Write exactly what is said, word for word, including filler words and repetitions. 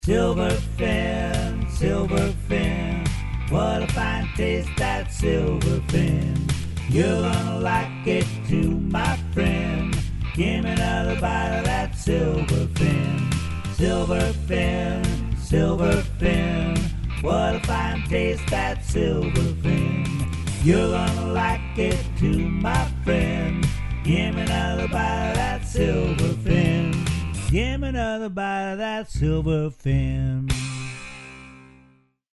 Silverfin, Silverfin, what a fine taste that Silverfin. You're gonna like it too, my friend. Give me another bite of that Silverfin. Silverfin, Silverfin, what a fine taste that Silverfin. You're gonna like it too, my friend. Give me another bite of that Silverfin. Give me another bite of that Silverfin.